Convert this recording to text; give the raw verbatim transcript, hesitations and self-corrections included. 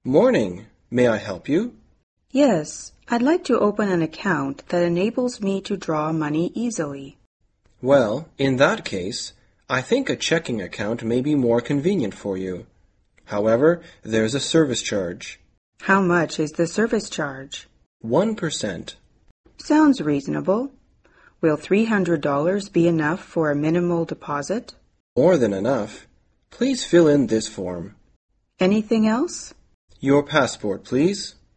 Morning. May I help you? Yes, I'd like to open an account that enables me to draw money easily. Well, in that case, I think a checking account may be more convenient for you. However, there's a service charge. How much is the service charge? One percent. Sounds reasonable. Will three hundred dollars be enough for a minimal deposit? More than enough. Please fill in this form. Anything else? Your passport, please.